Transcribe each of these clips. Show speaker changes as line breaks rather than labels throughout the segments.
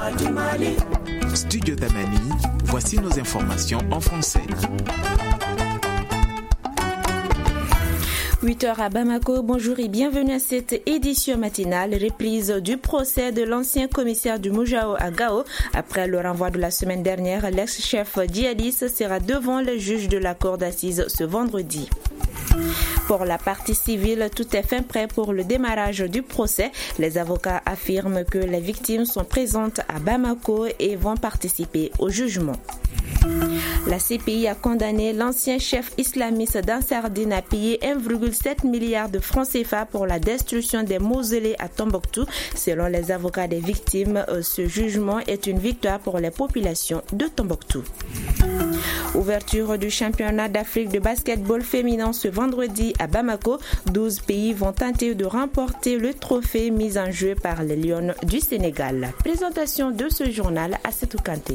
du Mali.
Studio Damani, voici nos informations en français.
8h à Bamako, bonjour et bienvenue à cette édition matinale, reprise du procès de l'ancien commissaire du Moujao à Gao. Après le renvoi de la semaine dernière, l'ex-chef djihadiste sera devant le juge de la cour d'assises ce vendredi. Pour la partie civile, tout est fin prêt pour le démarrage du procès. Les avocats affirment que les victimes sont présentes à Bamako et vont participer au jugement. La CPI a condamné l'ancien chef islamiste d'Ansardine à payer 1,7 milliard de francs CFA pour la destruction des mausolées à Tombouctou. Selon les avocats des victimes, ce jugement est une victoire pour les populations de Tombouctou. Ouverture du championnat d'Afrique de basketball féminin ce vendredi à Bamako. 12 pays vont tenter de remporter le trophée mis en jeu par les Lions du Sénégal. Présentation de ce journal à Setou Kanté.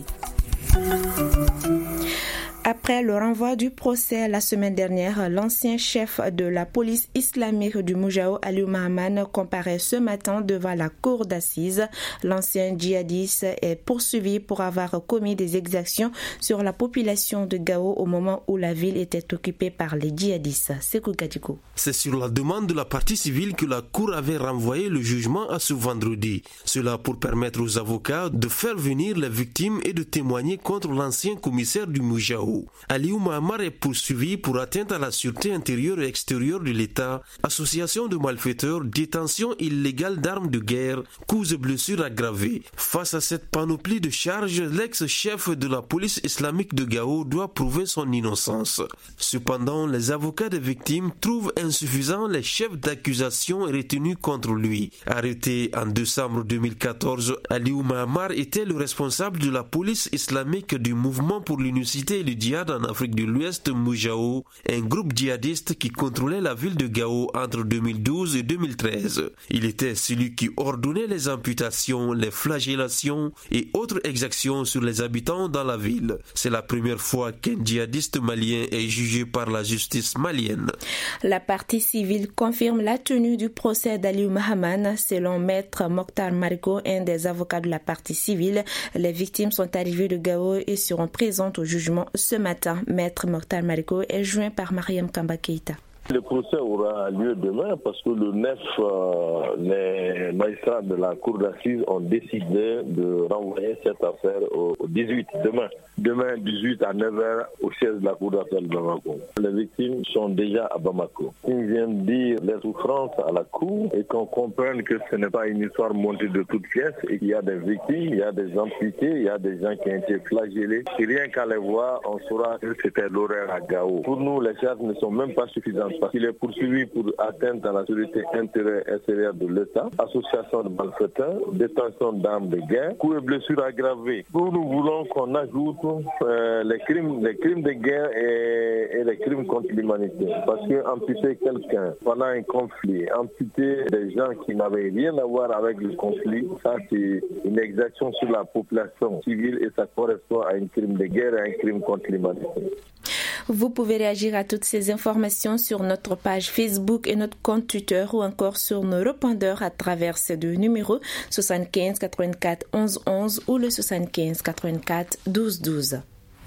Après le renvoi du procès la semaine dernière, l'ancien chef de la police islamique du Moujao, Aliou Mahaman, comparaît ce matin devant la cour d'assises. L'ancien djihadiste est poursuivi pour avoir commis des exactions sur la population de Gao au moment où la ville était occupée par les djihadistes. Sekou Gadiko.
C'est sur la demande de la partie civile que la cour avait renvoyé le jugement à ce vendredi. Cela pour permettre aux avocats de faire venir les victimes et de témoigner contre l'ancien commissaire du Moujao. Aliou Mahamar est poursuivi pour atteinte à la sûreté intérieure et extérieure de l'État, association de malfaiteurs, détention illégale d'armes de guerre, coups et blessures aggravées. Face à cette panoplie de charges, l'ex-chef de la police islamique de Gao doit prouver son innocence. Cependant, les avocats des victimes trouvent insuffisants les chefs d'accusation retenus contre lui. Arrêté en décembre 2014, Aliou Mahamar était le responsable de la police islamique du mouvement pour l'unicité et le djihad en Afrique de l'Ouest, Moujao, un groupe djihadiste qui contrôlait la ville de Gao entre 2012 et 2013. Il était celui qui ordonnait les amputations, les flagellations et autres exactions sur les habitants dans la ville. C'est la première fois qu'un djihadiste malien est jugé par la justice malienne.
La partie civile confirme la tenue du procès d'Aliou Mahaman. Selon Maître Mokhtar Mariko, un des avocats de la partie civile, les victimes sont arrivées de Gao et seront présentes au jugement ce matin. Maître Mokhtar Mariko est joint par Mariam Kamba Keïta.
Le procès aura lieu demain parce que le 9, les magistrats de la cour d'assises ont décidé de renvoyer cette affaire au 18, demain 18 à 9h au siège de la cour d'assises de Bamako. Les victimes sont déjà à Bamako. Ils viennent dire les souffrances à la cour et qu'on comprenne que ce n'est pas une histoire montée de toutes pièces et qu'il y a des victimes, il y a des amputés, il y a des gens qui ont été flagellés. Et rien qu'à les voir, on saura que c'était l'horaire à Gao. Pour nous, les charges ne sont même pas suffisantes. Parce qu'il est poursuivi pour atteinte à la sécurité intérieure et extérieure de l'État, association de malfaiteurs, détention d'armes de guerre, coups et blessures aggravées. Nous voulons qu'on ajoute les crimes de guerre et les crimes contre l'humanité. Parce que amputer quelqu'un pendant un conflit, amputer des gens qui n'avaient rien à voir avec le conflit, ça c'est une exaction sur la population civile et ça correspond à un crime de guerre et un crime contre l'humanité.
Vous pouvez réagir à toutes ces informations sur notre page Facebook et notre compte Twitter ou encore sur nos répondeurs à travers ces deux numéros 75 84 11 11 ou le 75 84 12 12.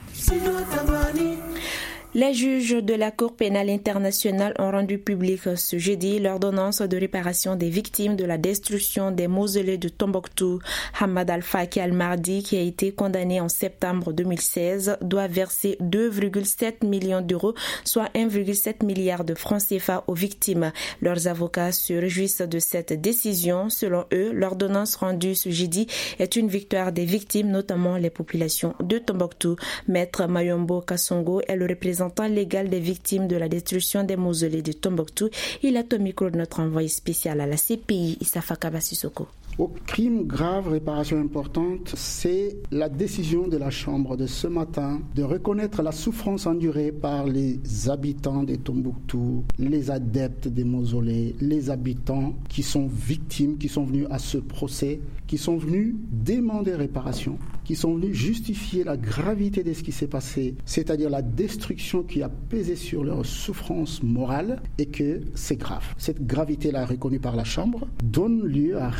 Les juges de la Cour pénale internationale ont rendu public ce jeudi l'ordonnance de réparation des victimes de la destruction des mausolées de Tombouctou. Hamad Al-Faki Al-Mardi, qui a été condamné en septembre 2016, doit verser 2,7 millions d'euros, soit 1,7 milliard de francs CFA aux victimes. Leurs avocats se réjouissent de cette décision. Selon eux, l'ordonnance rendue ce jeudi est une victoire des victimes, notamment les populations de Tombouctou. Maître Mayombo Kassongo est le représentant légal des victimes de la destruction des mausolées de Tombouctou. Il est au micro de notre envoyé spécial à la CPI, Issafa Kabasisoko.
Au crime grave, réparation importante, c'est la décision de la Chambre de ce matin de reconnaître la souffrance endurée par les habitants de Tombouctou, les adeptes des mausolées, les habitants qui sont victimes, qui sont venus à ce procès, qui sont venus demander réparation, qui sont venus justifier la gravité de ce qui s'est passé, c'est-à-dire la destruction qui a pesé sur leur souffrance morale et que c'est grave. Cette gravité-là reconnue par la Chambre donne lieu à réparation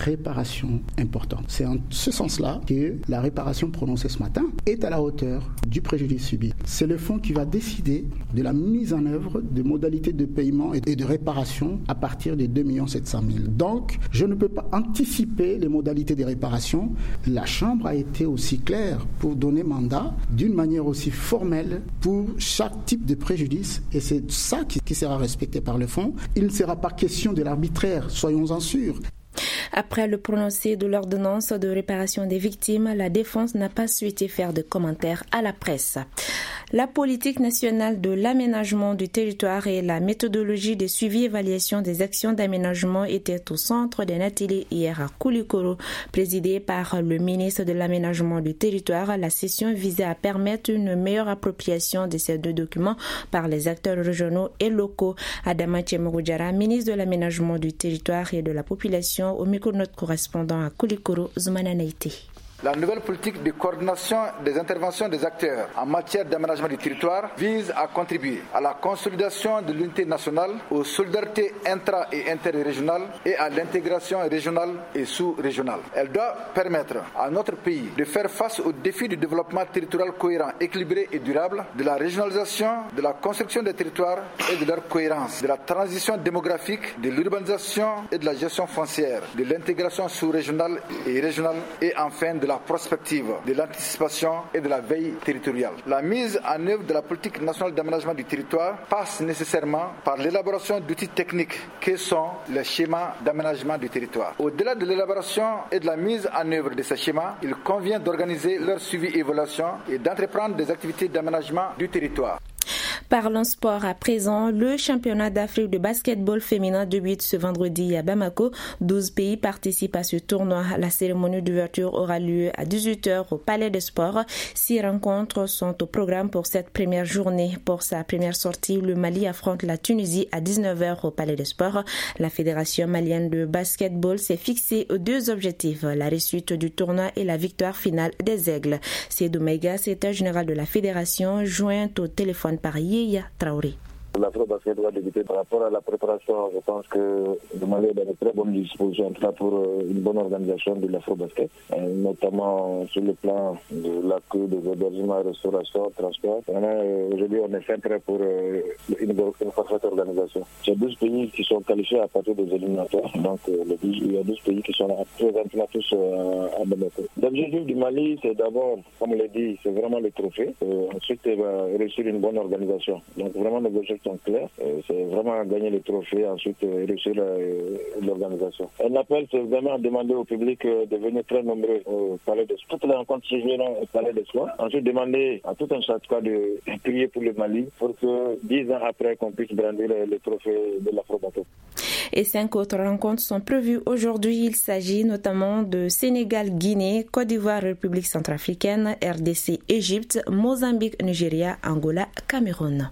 réparation importante. C'est en ce sens-là que la réparation prononcée ce matin est à la hauteur du préjudice subi. C'est le fonds qui va décider de la mise en œuvre de modalités de paiement et de réparation à partir de 2 700 000. Donc, je ne peux pas anticiper les modalités des réparations. La Chambre a été aussi claire pour donner mandat d'une manière aussi formelle pour chaque type de préjudice, et c'est ça qui sera respecté par le fonds. Il ne sera pas question de l'arbitraire, soyons-en sûrs.
Après le prononcé de l'ordonnance de réparation des victimes, la défense n'a pas souhaité faire de commentaires à la presse. La politique nationale de l'aménagement du territoire et la méthodologie de suivi et évaluation des actions d'aménagement étaient au centre d'un atelier hier à Koulikoro, présidé par le ministre de l'aménagement du territoire. La session visait à permettre une meilleure appropriation de ces deux documents par les acteurs régionaux et locaux. Adama Tchemogoudjara, ministre de l'aménagement du territoire et de la population, au micro de notre correspondant à Koulikoro, Zoumana Naïté.
La nouvelle politique de coordination des interventions des acteurs en matière d'aménagement du territoire vise à contribuer à la consolidation de l'unité nationale, aux solidarités intra- et interrégionales et à l'intégration régionale et sous-régionale. Elle doit permettre à notre pays de faire face aux défis du développement territorial cohérent, équilibré et durable, de la régionalisation, de la construction des territoires et de leur cohérence, de la transition démographique, de l'urbanisation et de la gestion foncière, de l'intégration sous-régionale et régionale et enfin de la prospective, de l'anticipation et de la veille territoriale. La mise en œuvre de la politique nationale d'aménagement du territoire passe nécessairement par l'élaboration d'outils techniques que sont les schémas d'aménagement du territoire. Au-delà de l'élaboration et de la mise en œuvre de ces schémas, il convient d'organiser leur suivi et évaluation et d'entreprendre des activités d'aménagement du territoire.
Parlons sport à présent. Le championnat d'Afrique de basketball féminin débute ce vendredi à Bamako. 12 pays participent à ce tournoi. La cérémonie d'ouverture aura lieu à 18h au Palais des Sports. 6 rencontres sont au programme pour cette première journée. Pour sa première sortie, le Mali affronte la Tunisie à 19h au Palais des Sports. La Fédération malienne de basketball s'est fixée 2 objectifs, la réussite du tournoi et la victoire finale des Aigles. Seydou Maïga, secrétaire général de la Fédération, joint au téléphone par Yéya Traoré.
L'Afro-Basket va débuter par rapport à la préparation. Je pense que le Mali est dans de très bonnes dispositions, en tout cas pour une bonne organisation de l'Afro-Basket, notamment sur le plan de l'accueil, des hébergements, restauration, transport. Aujourd'hui, on est fin prêt pour une parfaite organisation. Il y a 12 pays qui sont qualifiés à partir des éliminatoires. Donc, il y a 12 pays qui sont présentement tous à Bamako. L'objectif du Mali, c'est d'abord, comme on l'a dit, c'est vraiment le trophée. Ensuite, réussir une bonne organisation. Donc, vraiment, les objectifs sont clairs. C'est vraiment gagner le trophée, ensuite réussir l'organisation. Un appel, c'est vraiment demander au public de venir très nombreux au Palais des Sports. Toutes les rencontres se joueront au Palais des Sports. Ensuite, demander à tout un chacun de prier pour le Mali pour que 10 ans après, qu'on puisse brandir le trophée de l'Afro-Basket.
Et 5 autres rencontres sont prévues aujourd'hui. Il s'agit notamment de Sénégal, Guinée, Côte d'Ivoire, République centrafricaine, RDC, Égypte, Mozambique, Nigeria, Angola, Cameroun.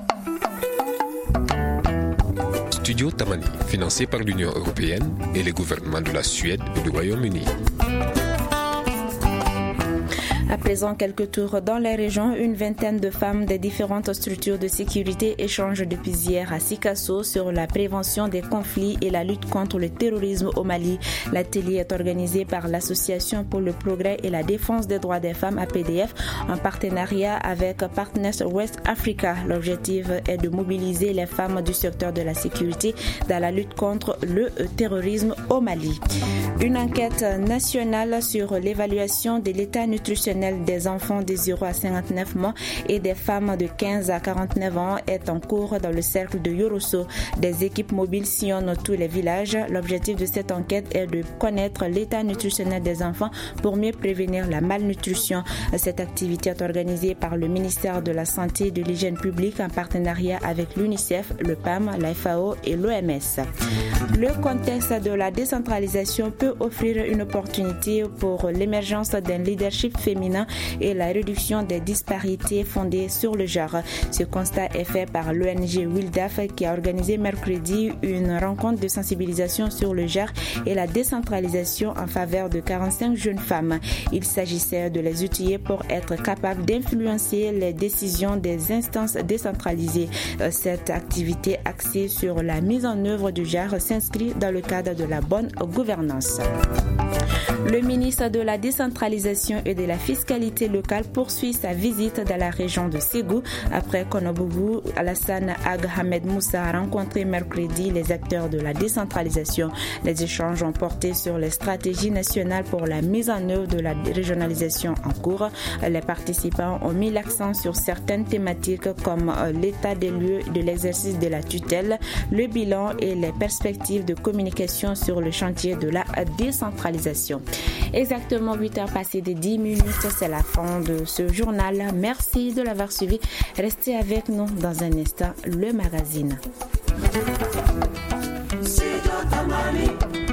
Studio Tamani, financé par l'Union européenne et les gouvernements de la Suède et du Royaume-Uni.
À présent, quelques tours dans les régions. Une vingtaine de femmes des différentes structures de sécurité échangent depuis hier à Sikasso sur la prévention des conflits et la lutte contre le terrorisme au Mali. L'atelier est organisé par l'Association pour le progrès et la défense des droits des femmes APDF en partenariat avec Partners West Africa. L'objectif est de mobiliser les femmes du secteur de la sécurité dans la lutte contre le terrorisme au Mali. Une enquête nationale sur l'évaluation de l'état nutritionnel des enfants de 0 à 59 mois et des femmes de 15 à 49 ans est en cours dans le cercle de Yorosso. Des équipes mobiles sillonnent tous les villages. L'objectif de cette enquête est de connaître l'état nutritionnel des enfants pour mieux prévenir la malnutrition. Cette activité est organisée par le ministère de la Santé et de l'Hygiène publique en partenariat avec l'UNICEF, le PAM, la FAO et l'OMS. Le contexte de la décentralisation peut offrir une opportunité pour l'émergence d'un leadership féminin féminin et la réduction des disparités fondées sur le genre. Ce constat est fait par l'ONG WILDAF qui a organisé mercredi une rencontre de sensibilisation sur le genre et la décentralisation en faveur de 45 jeunes femmes. Il s'agissait de les outiller pour être capables d'influencer les décisions des instances décentralisées. Cette activité axée sur la mise en œuvre du genre s'inscrit dans le cadre de la bonne gouvernance. Le ministre de la décentralisation et de la fiscalité locale poursuit sa visite dans la région de Ségou après qu'Onobougou Alassane Ag Ahmed Moussa a rencontré mercredi les acteurs de la décentralisation. Les échanges ont porté sur les stratégies nationales pour la mise en œuvre de la régionalisation en cours. Les participants ont mis l'accent sur certaines thématiques comme l'état des lieux de l'exercice de la tutelle, le bilan et les perspectives de communication sur le chantier de la décentralisation. Exactement 8h passées de 10 minutes, c'est la fin de ce journal. Merci de l'avoir suivi. Restez avec nous dans un instant, le magazine.